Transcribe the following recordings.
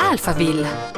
Alphaville.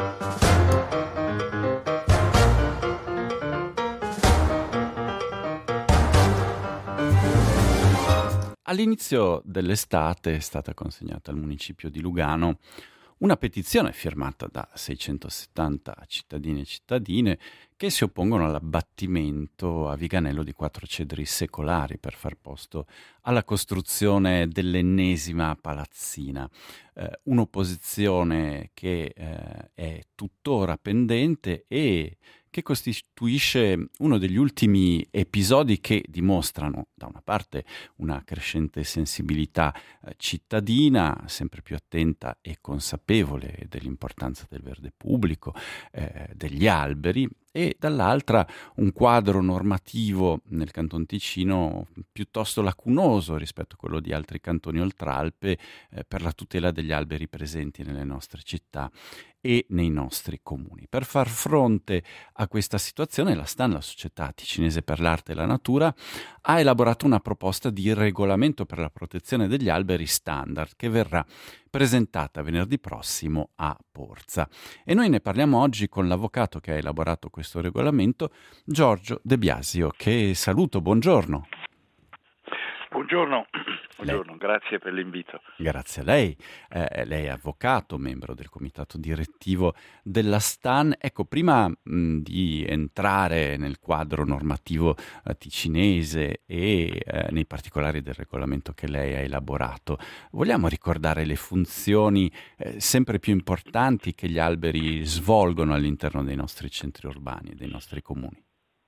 All'inizio dell'estate è stata consegnata al municipio di Lugano una petizione firmata da 670 cittadini e cittadine che si oppongono all'abbattimento a Viganello di 4 cedri secolari per far posto alla costruzione dell'ennesima palazzina. Un'opposizione che è tuttora pendente e che costituisce uno degli ultimi episodi che dimostrano, da una parte, una crescente sensibilità cittadina, sempre più attenta e consapevole dell'importanza del verde pubblico, degli alberi, e dall'altra un quadro normativo nel Canton Ticino piuttosto lacunoso rispetto a quello di altri cantoni oltralpe per la tutela degli alberi presenti nelle nostre città e nei nostri comuni. Per far fronte a questa situazione, la STAN, la Società Ticinese per l'Arte e la Natura, ha elaborato una proposta di regolamento per la protezione degli alberi standard che verrà presentata venerdì prossimo a Porza. E noi ne parliamo oggi con l'avvocato che ha elaborato questo regolamento, Giorgio De Biasio, che saluto, buongiorno. Buongiorno, grazie per l'invito. Grazie a lei. Lei è avvocato, membro del comitato direttivo della STAN. Ecco, prima di entrare nel quadro normativo ticinese e nei particolari del regolamento che lei ha elaborato, vogliamo ricordare le funzioni sempre più importanti che gli alberi svolgono all'interno dei nostri centri urbani e dei nostri comuni?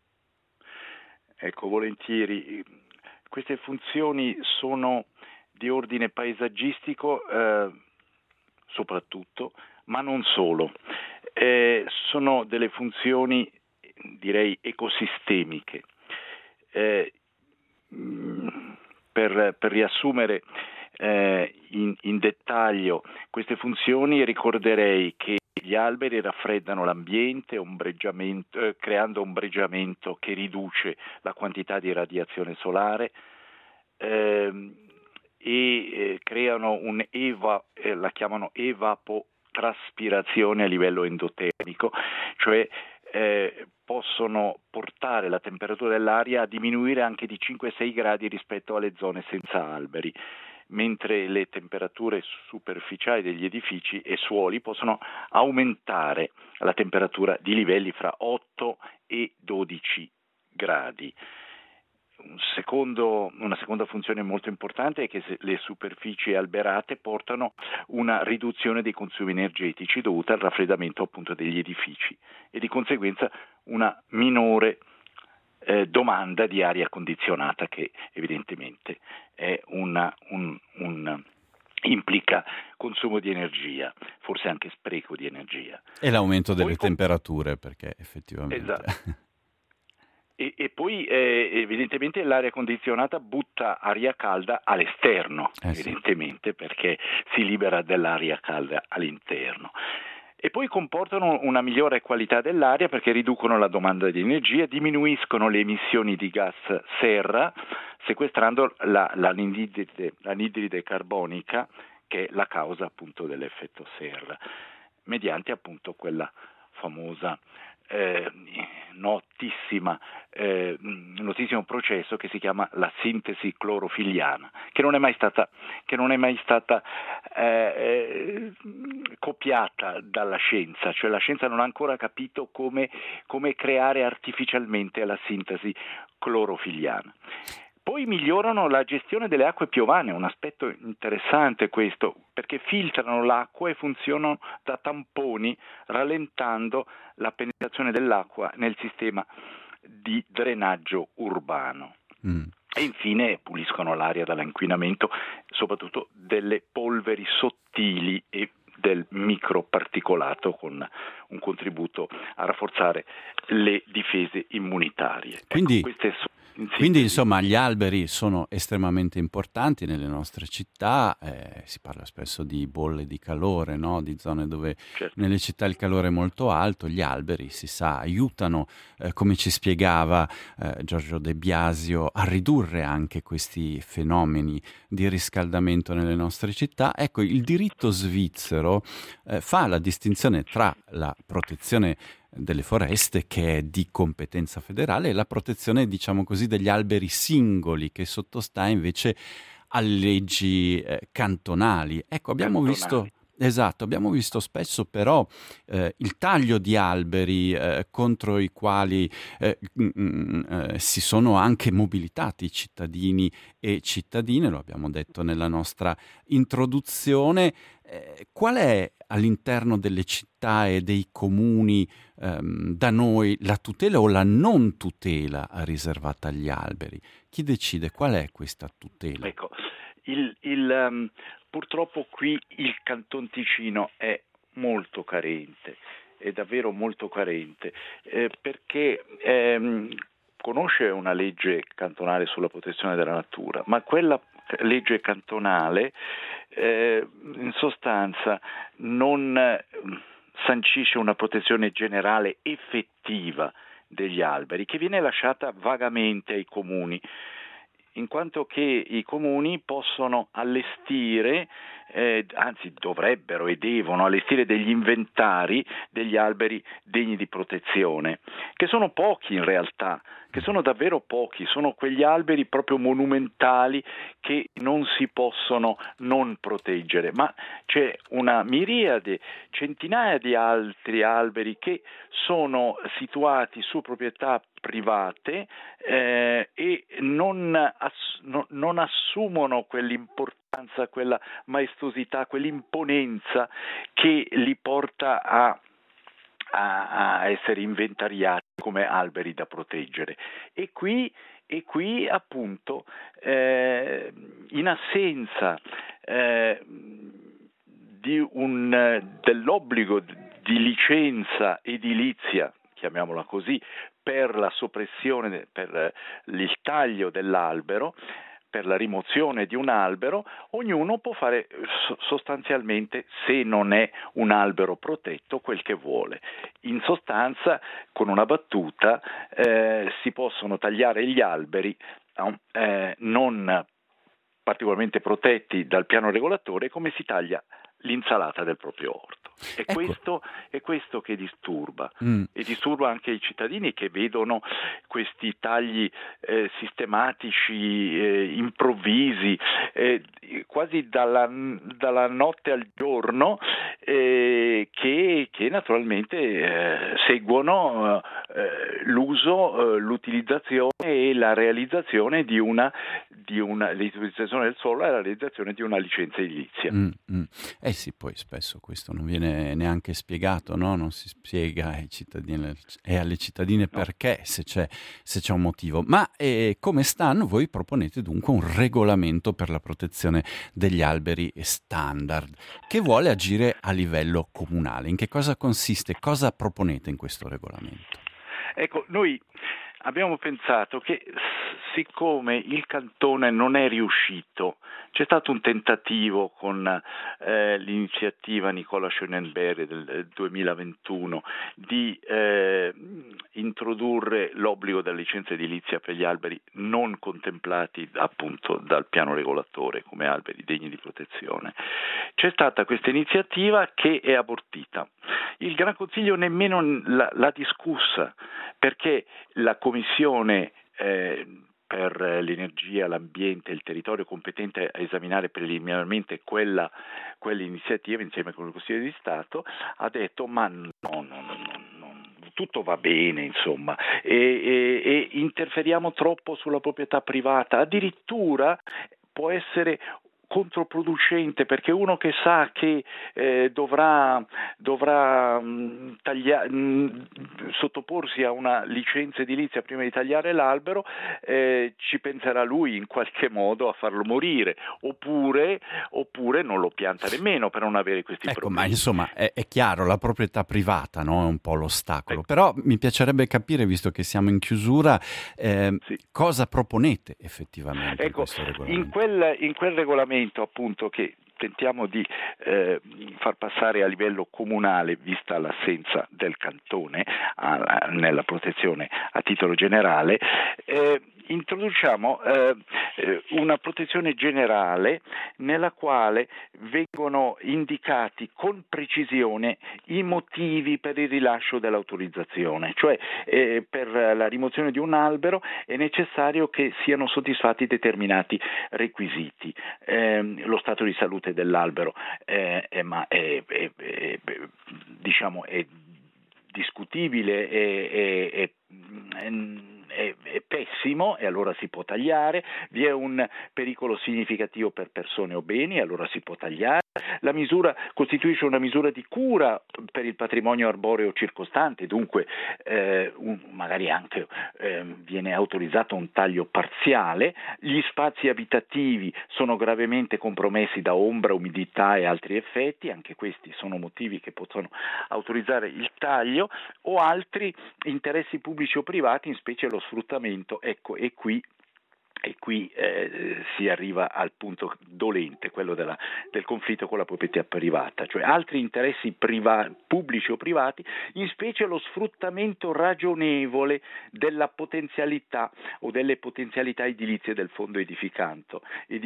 Ecco, volentieri. Queste funzioni sono di ordine paesaggistico soprattutto, ma non solo. Sono delle funzioni, direi, ecosistemiche. Per riassumere in dettaglio queste funzioni, ricorderei che gli alberi raffreddano l'ambiente, creando ombreggiamento che riduce la quantità di radiazione solare e creano la chiamano evapotranspirazione a livello endotermico, cioè possono portare la temperatura dell'aria a diminuire anche di 5-6 gradi rispetto alle zone senza alberi, mentre le temperature superficiali degli edifici e suoli possono aumentare la temperatura di livelli fra 8 e 12 gradi. Una seconda funzione molto importante è che le superfici alberate portano una riduzione dei consumi energetici dovuta al raffreddamento appunto degli edifici e di conseguenza una minore domanda di aria condizionata che evidentemente è implica consumo di energia, forse anche spreco di energia. E l'aumento delle temperature, perché effettivamente... Esatto. E poi evidentemente l'aria condizionata butta aria calda all'esterno, evidentemente, perché si libera dell'aria calda all'interno. E poi comportano una migliore qualità dell'aria perché riducono la domanda di energia, diminuiscono le emissioni di gas serra, sequestrando l'anidride carbonica, che è la causa appunto dell'effetto serra, mediante appunto quella famosa notissimo processo che si chiama la sintesi clorofilliana, che non è mai stata copiata dalla scienza, cioè la scienza non ha ancora capito come creare artificialmente la sintesi clorofilliana. Poi migliorano la gestione delle acque piovane, un aspetto interessante questo, perché filtrano l'acqua e funzionano da tamponi, rallentando la penetrazione dell'acqua nel sistema di drenaggio urbano. E infine puliscono l'aria dall'inquinamento, soprattutto delle polveri sottili e del microparticolato, con un contributo a rafforzare le difese immunitarie. Quindi... Queste in Quindi sintesi. insomma gli alberi sono estremamente importanti nelle nostre città, si parla spesso di bolle di calore, no? Di zone dove Certo. nelle città il calore è molto alto, gli alberi si sa aiutano, come ci spiegava Giorgio De Biasio, a ridurre anche questi fenomeni di riscaldamento nelle nostre città. Ecco, il diritto svizzero fa la distinzione tra la protezione delle foreste, che è di competenza federale, e la protezione, diciamo così, degli alberi singoli, che sottostà invece a leggi cantonali. Ecco, abbiamo visto. Cantonali. Esatto, abbiamo visto spesso però il taglio di alberi contro i quali si sono anche mobilitati cittadini e cittadine, lo abbiamo detto nella nostra introduzione. Qual è all'interno delle città e dei comuni da noi la tutela o la non tutela riservata agli alberi? Chi decide qual è questa tutela? Ecco, purtroppo qui il Canton Ticino è molto carente, è davvero molto carente, perché conosce una legge cantonale sulla protezione della natura, ma quella legge cantonale in sostanza non sancisce una protezione generale effettiva degli alberi, che viene lasciata vagamente ai comuni, in quanto che i comuni possono allestire, anzi dovrebbero e devono allestire degli inventari degli alberi degni di protezione, che sono pochi in realtà, che sono davvero pochi, sono quegli alberi proprio monumentali che non si possono non proteggere, ma c'è una miriade, centinaia di altri alberi che sono situati su proprietà private e non assumono quell'importanza, quella maestosità, quell'imponenza che li porta a essere inventariati come alberi da proteggere. E qui appunto in assenza dell'obbligo di licenza edilizia, chiamiamola così, per la soppressione, per il taglio dell'albero, per la rimozione di un albero, ognuno può fare sostanzialmente, se non è un albero protetto, quel che vuole. In sostanza, con una battuta, si possono tagliare gli alberi non particolarmente protetti dal piano regolatore, come si taglia l'insalata del proprio orto. Ecco. È questo che disturba, Mm. e disturba anche i cittadini che vedono questi tagli sistematici, improvvisi, quasi dalla notte al giorno, che naturalmente seguono l'uso, l'utilizzazione e la realizzazione di l'utilizzazione del suolo e la realizzazione di una licenza edilizia. Eh sì, poi spesso questo non viene neanche spiegato, no? Non si spiega ai cittadini e alle cittadine perché, se c'è un motivo. Ma come stanno? Voi proponete dunque un regolamento per la protezione degli alberi standard, che vuole agire a livello comunale. In che cosa consiste? Cosa proponete in questo regolamento? Ecco, noi abbiamo pensato che siccome il cantone non è riuscito, c'è stato un tentativo con l'iniziativa Nicola Schönenberg del 2021 di introdurre l'obbligo della licenza edilizia per gli alberi non contemplati appunto dal piano regolatore come alberi degni di protezione. C'è stata questa iniziativa che è abortita. Il Gran Consiglio nemmeno l'ha discussa, perché la Commissione per l'energia, l'ambiente e il territorio competente a esaminare preliminarmente quell'iniziativa insieme con il Consiglio di Stato ha detto ma no, tutto va bene, insomma, e interferiamo troppo sulla proprietà privata, addirittura può essere controproducente, perché uno che sa che dovrà sottoporsi a una licenza edilizia prima di tagliare l'albero, ci penserà lui in qualche modo a farlo morire, oppure non lo pianta nemmeno per non avere questi problemi. Ma insomma è chiaro, la proprietà privata, no? È un po' l'ostacolo, però mi piacerebbe capire, visto che siamo in chiusura, cosa proponete effettivamente in questo regolamento? In quel regolamento, appunto, che tentiamo di far passare a livello comunale, vista l'assenza del cantone nella protezione a titolo generale, introduciamo una protezione generale nella quale vengono indicati con precisione i motivi per il rilascio dell'autorizzazione, cioè per la rimozione di un albero è necessario che siano soddisfatti determinati requisiti. Lo stato di salute dell'albero è discutibile, è pessimo e allora si può tagliare, vi è un pericolo significativo per persone o beni, allora si può tagliare, la misura costituisce una misura di cura per il patrimonio arboreo circostante, dunque magari anche viene autorizzato un taglio parziale, gli spazi abitativi sono gravemente compromessi da ombra, umidità e altri effetti, anche questi sono motivi che possono autorizzare il taglio, o altri interessi pubblici o privati, in specie lo sfruttamento. Ecco, e qui si arriva al punto dolente, quello del conflitto con la proprietà privata, cioè altri interessi pubblici o privati, in specie lo sfruttamento ragionevole della potenzialità o delle potenzialità edilizie del fondo edificando.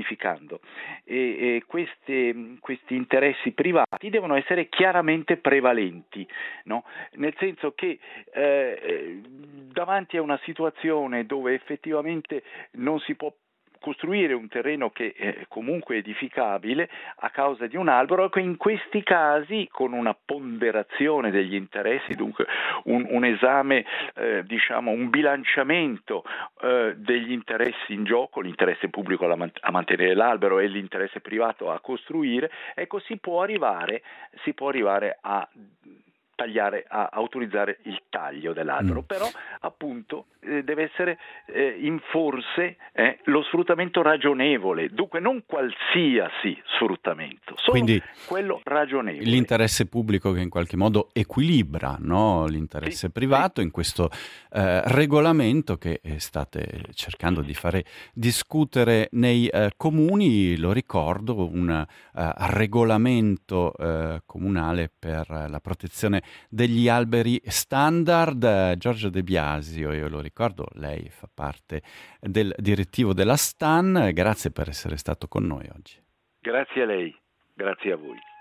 E questi interessi privati devono essere chiaramente prevalenti, no? Nel senso che davanti a una situazione dove effettivamente non si può costruire un terreno che è comunque edificabile a causa di un albero, ecco, in questi casi, con una ponderazione degli interessi, dunque un esame, un bilanciamento degli interessi in gioco, l'interesse pubblico a mantenere l'albero e l'interesse privato a costruire, ecco, si può arrivare a tagliare, a autorizzare il taglio dell'albero, però appunto deve essere in forse lo sfruttamento ragionevole, dunque non qualsiasi sfruttamento, solo quindi quello ragionevole. L'interesse pubblico che in qualche modo equilibra, no? L'interesse privato in questo regolamento che state cercando di fare discutere nei comuni, lo ricordo, un regolamento comunale per la protezione degli alberi standard. Giorgio De Biasio, io lo ricordo, lei fa parte del direttivo della STAN, grazie per essere stato con noi oggi. Grazie a lei, grazie a voi.